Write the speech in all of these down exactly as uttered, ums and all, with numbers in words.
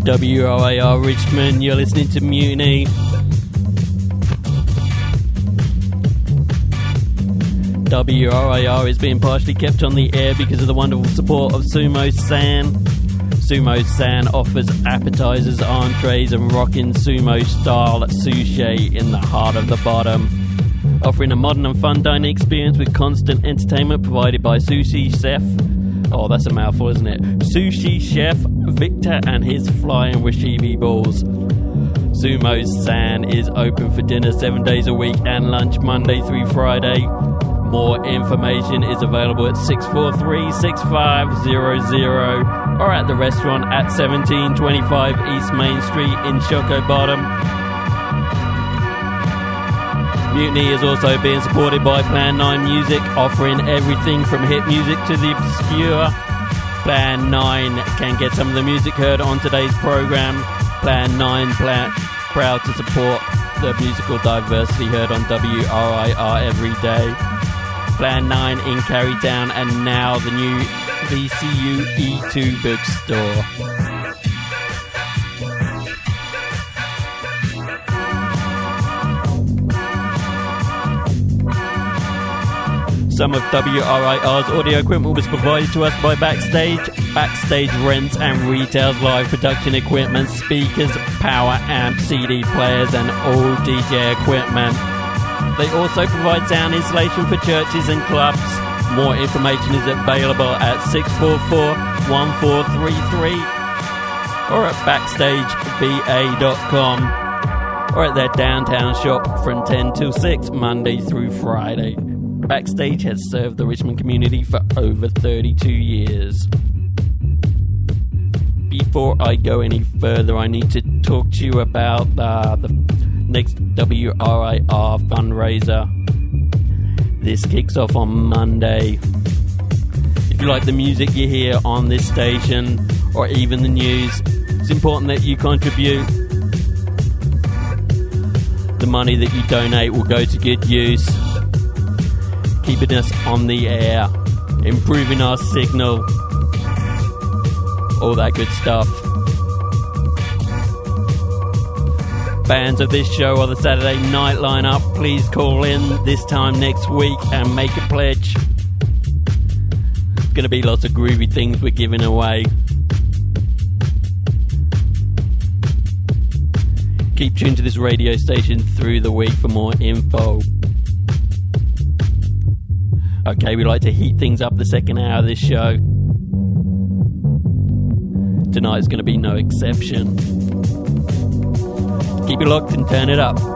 W R I R Richmond. You're listening to Mutiny. W R I R is being partially kept on the air because of the wonderful support of Sumo San. Sumo San offers appetizers, entrees and rockin' sumo style sushi in the heart of the bottom. Offering a modern and fun dining experience with constant entertainment provided by sushi chef. Oh, that's a mouthful, isn't it? Sushi chef Victor and his flying Rashivi balls. Sumo San is open for dinner seven days a week and lunch Monday through Friday. More information is available at six four three, six five zero zero or at the restaurant at seventeen twenty-five East Main Street in Choco Bottom. Mutiny is also being supported by Plan nine Music, offering everything from hit music to the obscure. Plan nine can get some of the music heard on today's program. Plan nine plan, proud to support the musical diversity heard on W R I R every day. Plan nine in Carytown and now the new V C U E two bookstore. Some of W R I R's audio equipment was provided to us by Backstage. Backstage rents and retails live production equipment, speakers, power amps, C D players and all D J equipment. They also provide sound installation for churches and clubs. More information is available at six four four, one four three three or at backstage v a dot com or at their downtown shop from ten till six Monday through Friday. Backstage has served the Richmond community for over thirty-two years. Before I go any further, I need to talk to you about uh, the next W R I R fundraiser. This kicks off on Monday. If you like the music you hear on this station or even the news, it's important that you contribute. The money that you donate will go to good use, keeping us on the air, improving our signal, all that good stuff. Fans of this show or the Saturday night lineup, please call in this time next week and make a pledge. There's going to be lots of groovy things we're giving away. Keep tuned to this radio station through the week for more info. Okay, we like to heat things up the second hour of this show. Tonight's going to be no exception. Keep it locked and turn it up.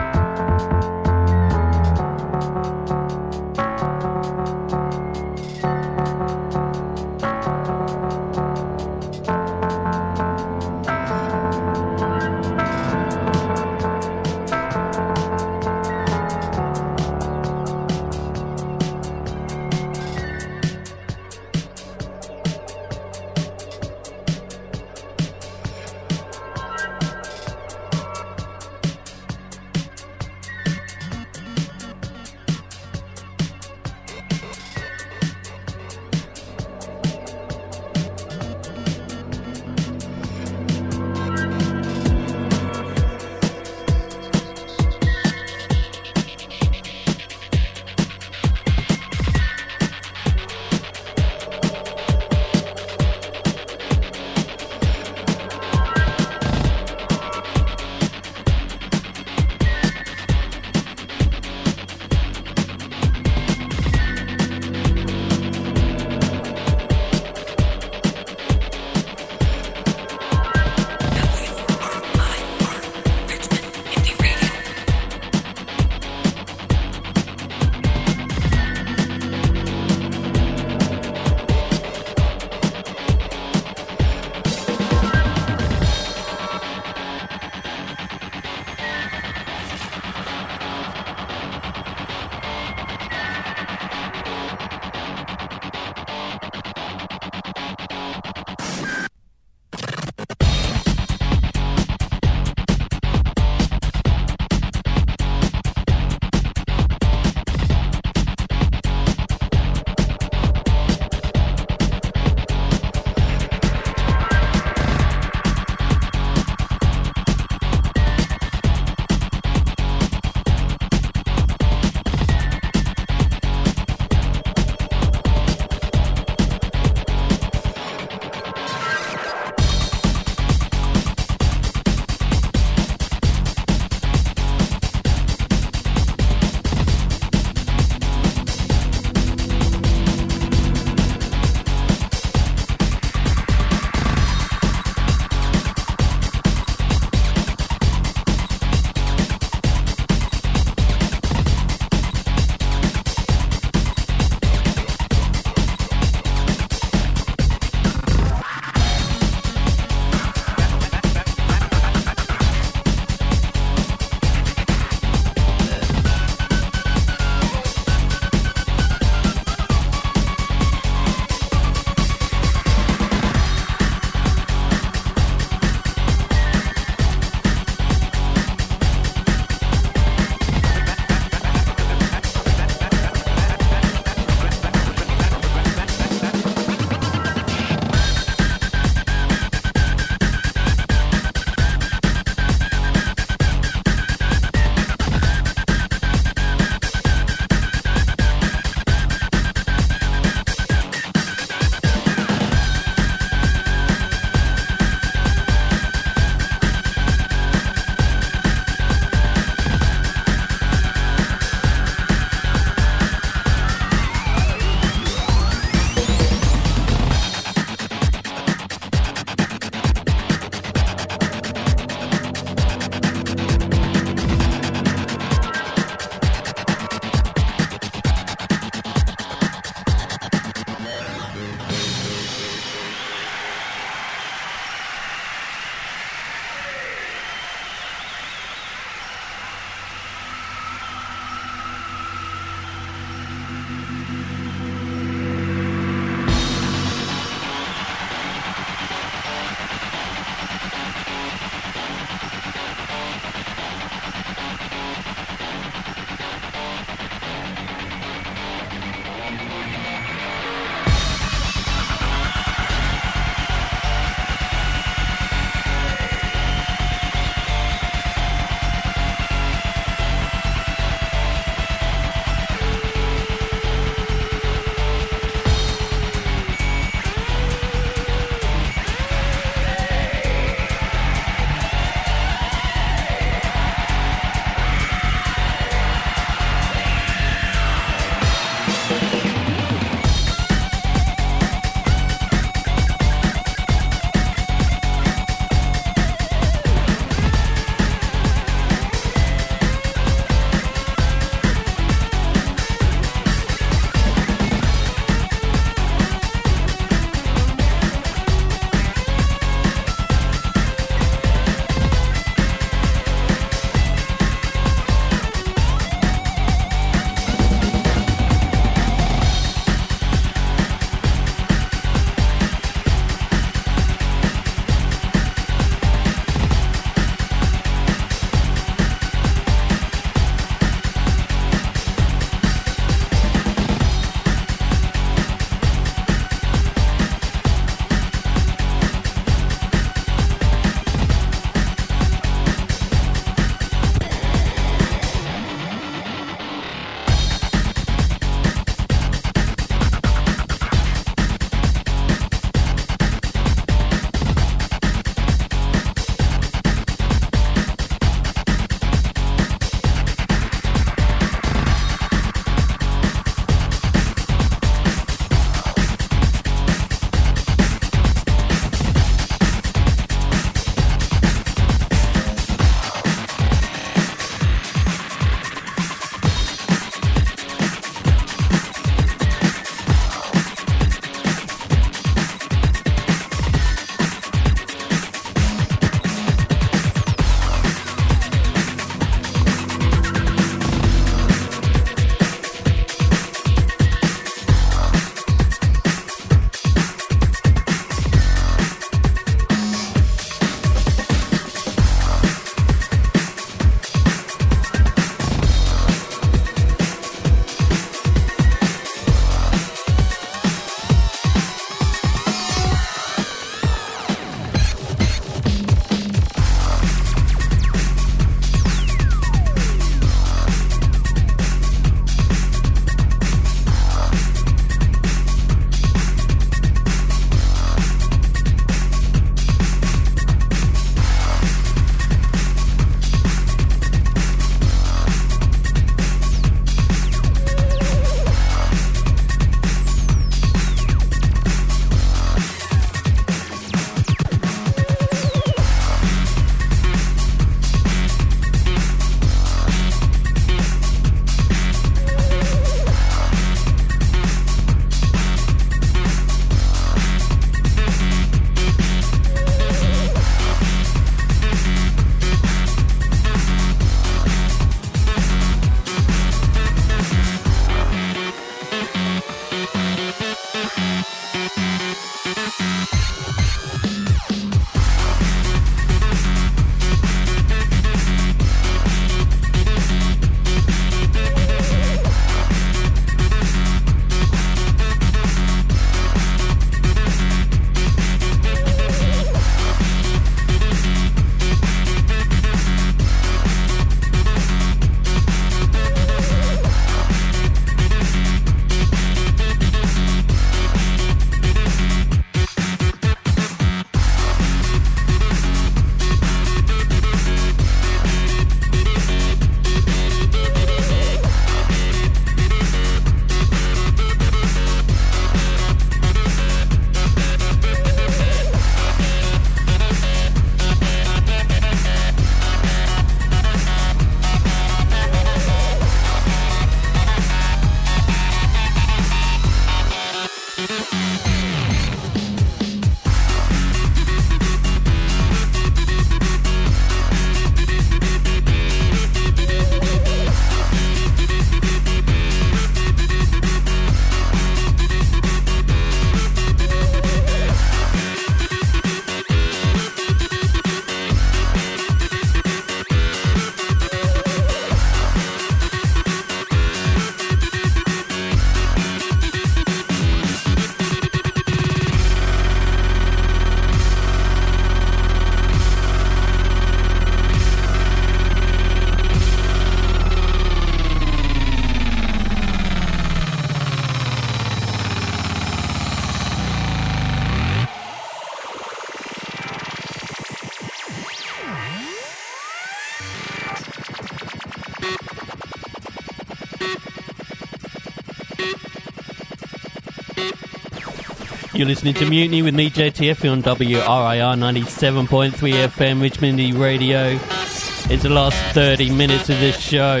You're listening to Mutiny with me, J T F, on W R I R ninety-seven point three F M, Richmond Indie Radio. It's the last thirty minutes of this show.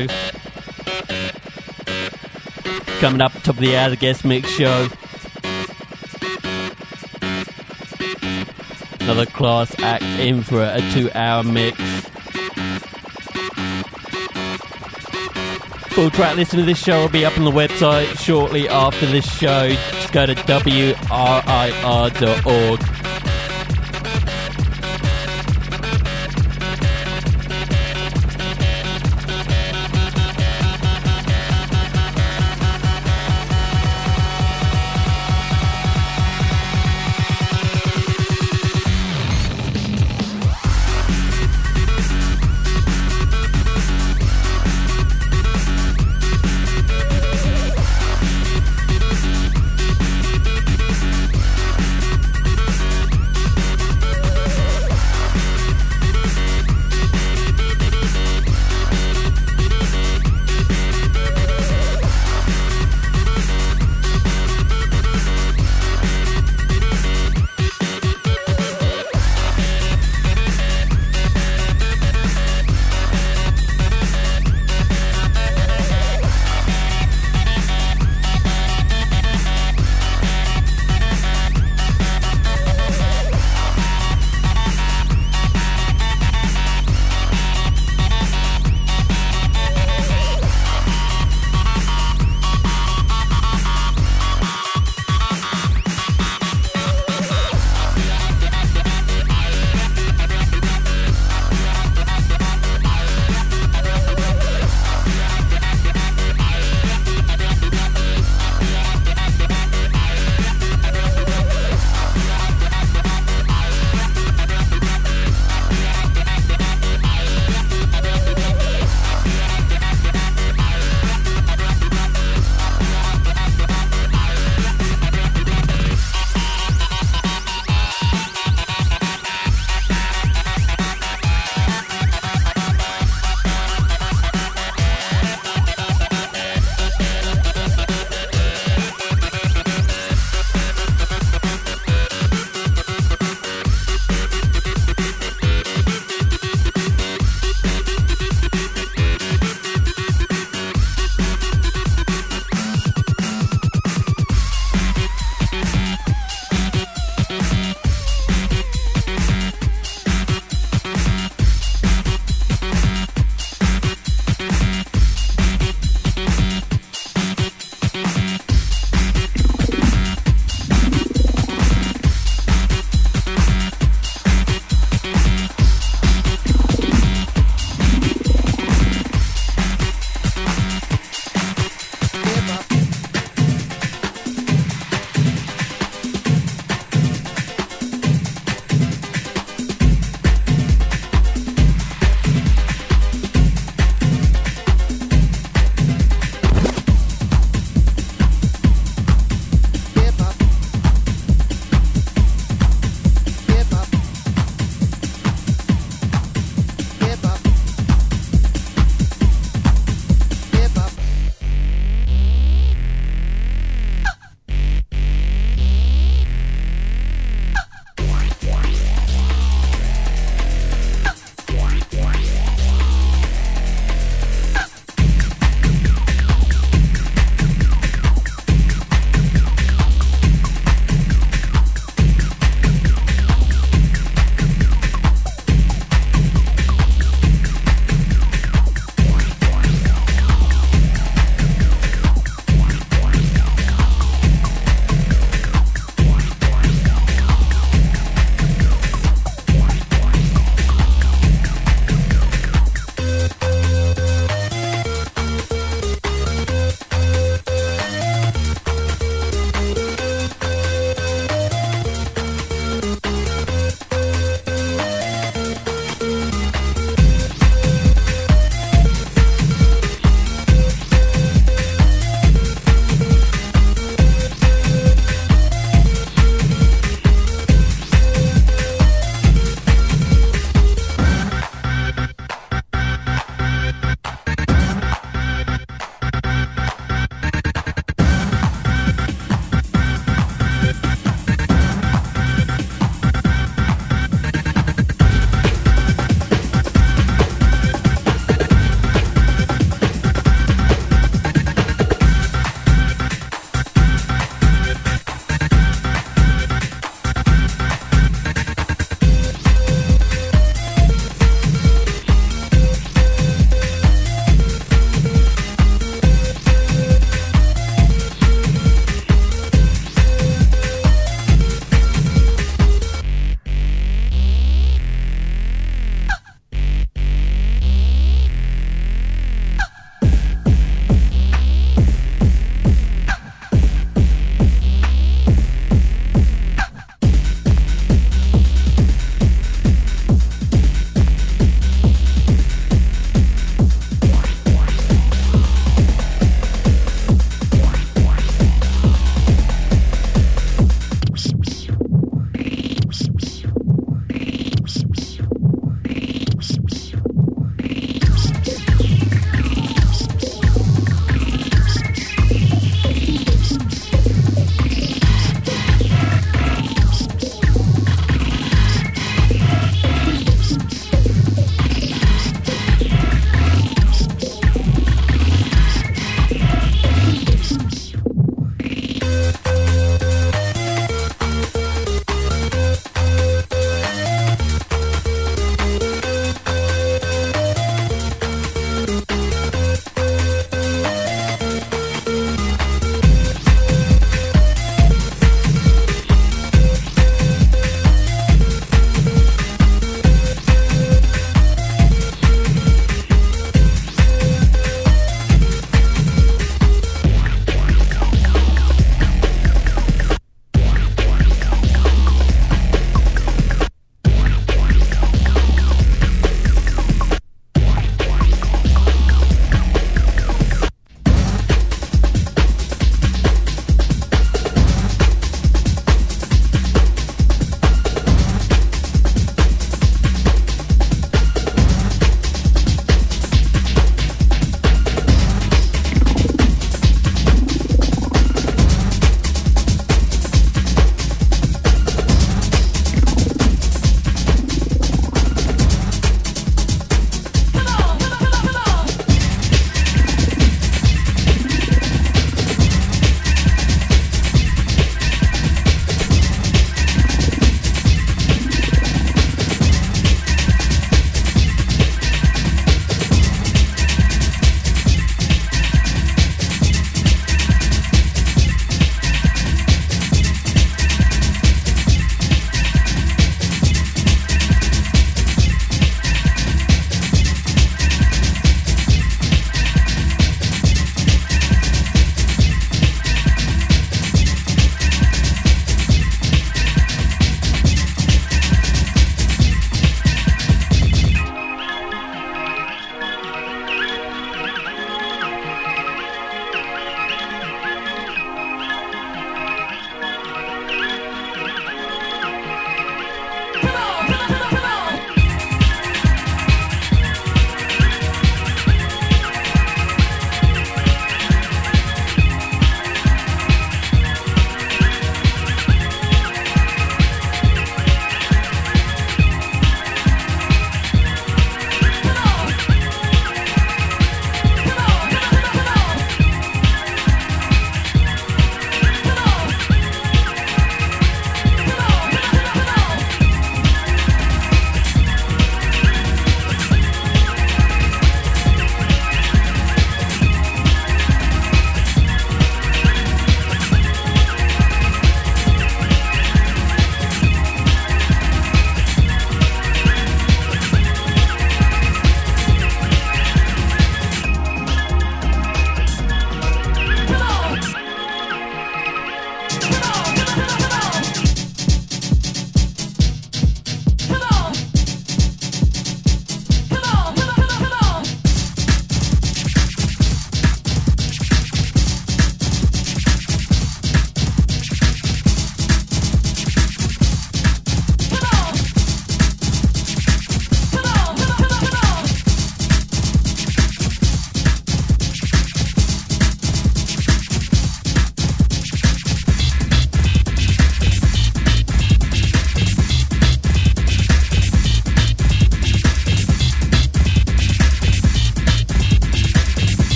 Coming up top of the hour, the guest mix show. Another class act in for a two-hour mix. Full track listen to this show will be up on the website shortly after this show. Just go to W R I R dot org.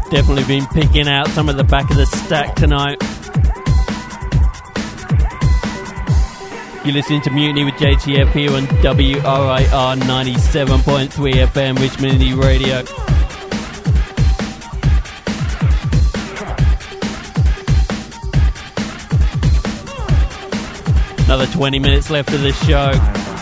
Definitely been picking out some of the back of the stack tonight. You're listening to Mutiny with J T F here on W R I R ninety-seven point three F M, Richmond Indie Radio. Another twenty minutes left of this show.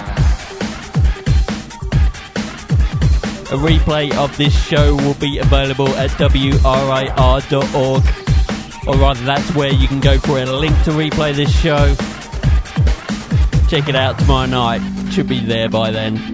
A replay of this show will be available at W R I R dot org, or rather that's where you can go for a link to replay this show. Check it out tomorrow night, should be there by then.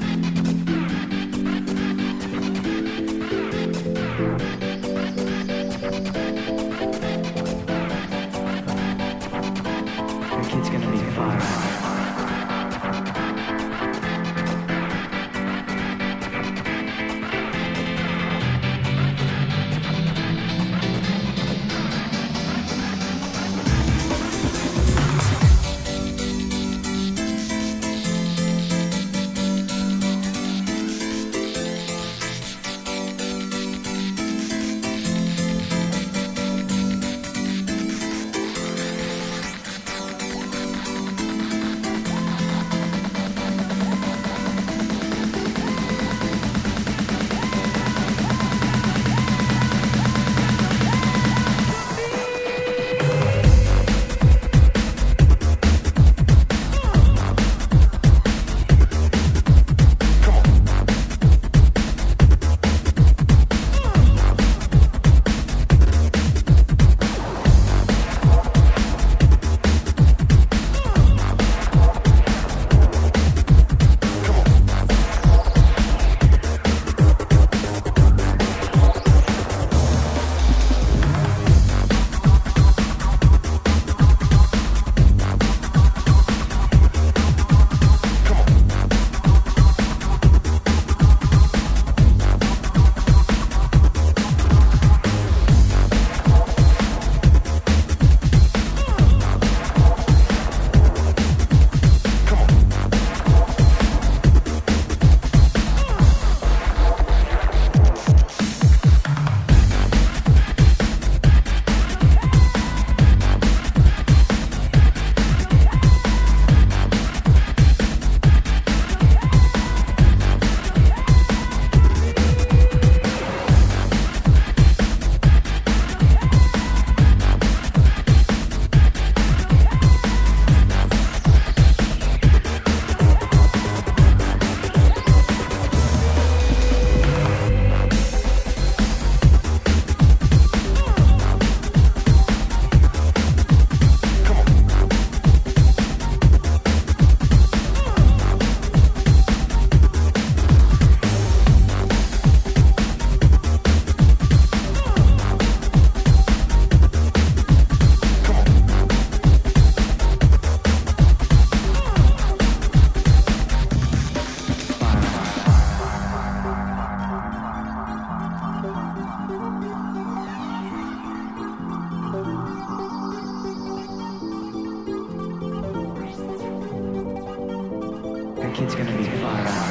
Kid's gonna be fine.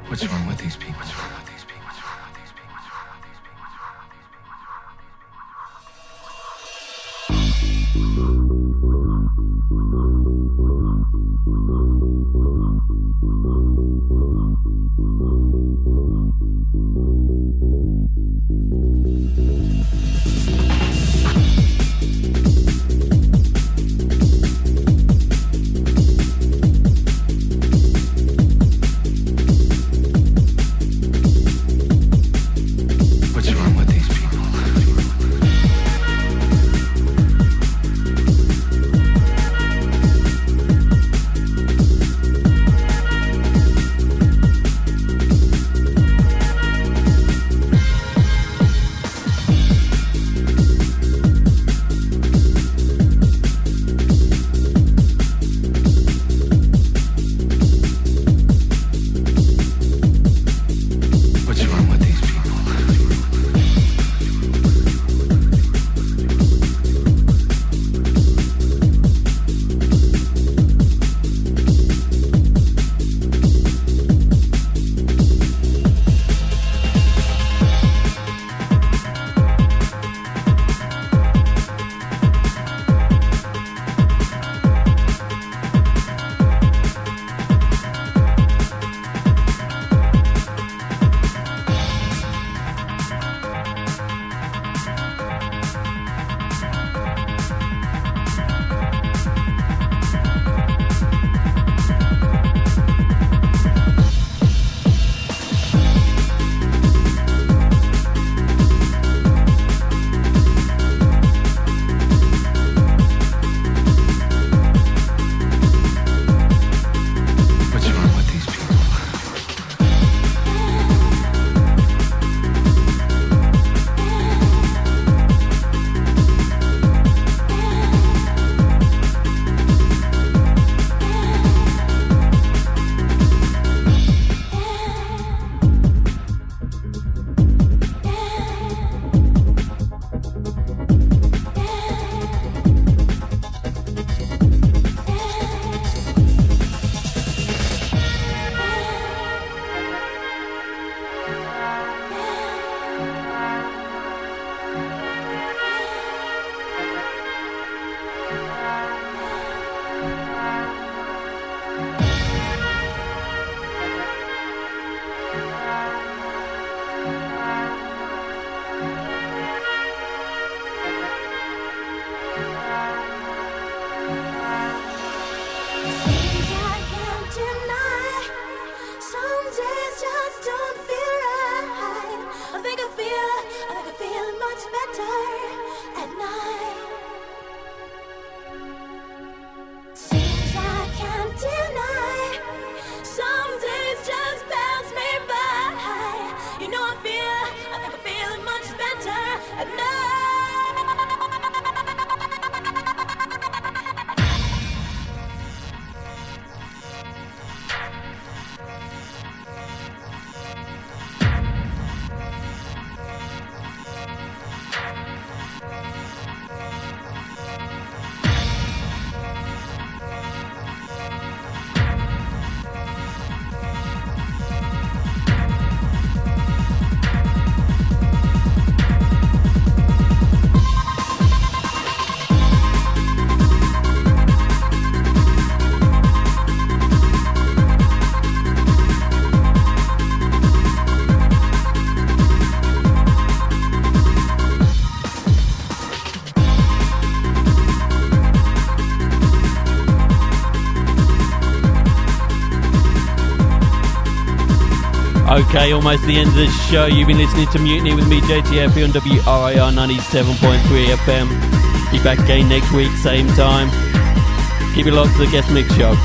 What's wrong with these people? What's wrong with these people? What's wrong with these people? What's wrong with these people? What's wrong with these people? Okay, almost the end of the show. You've been listening to Mutiny with me, J T F, on W R I R ninety-seven point three F M. Be back again next week, same time. Keep it locked to the guest mix show.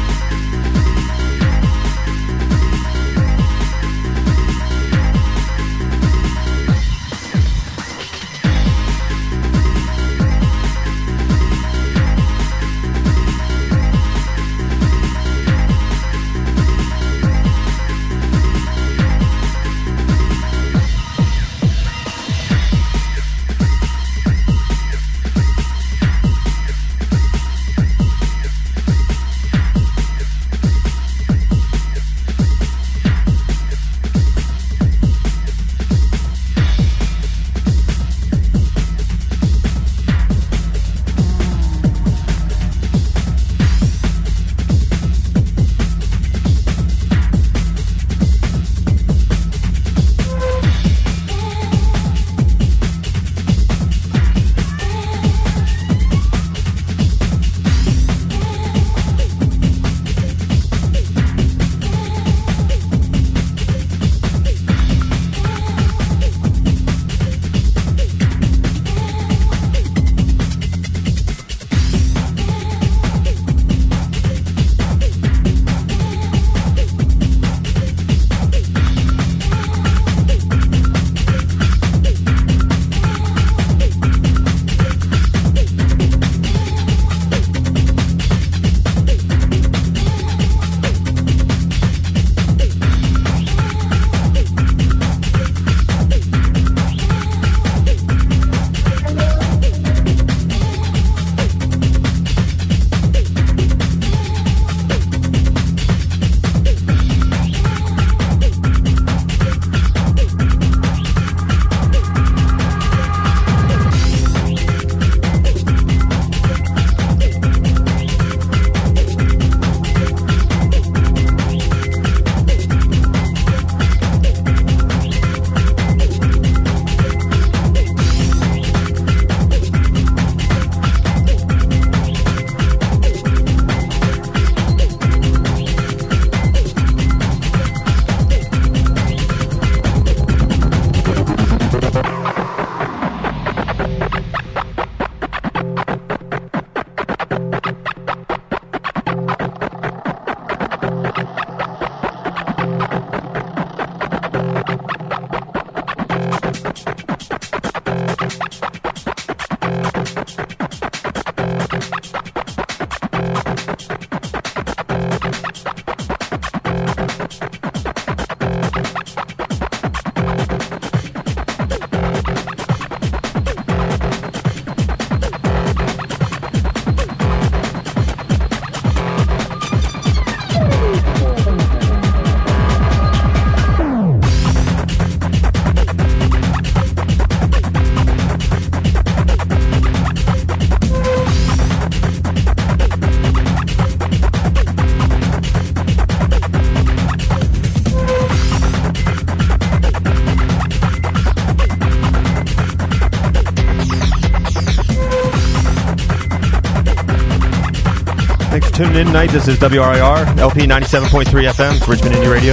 tuning in tonight. This is W R I R, L P ninety-seven point three F M. It's Richmond Indie Radio.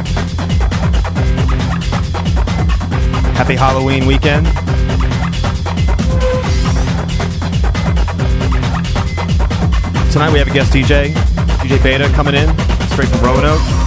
Happy Halloween weekend. Tonight we have a guest D J, D J Beta, coming in straight from Roanoke.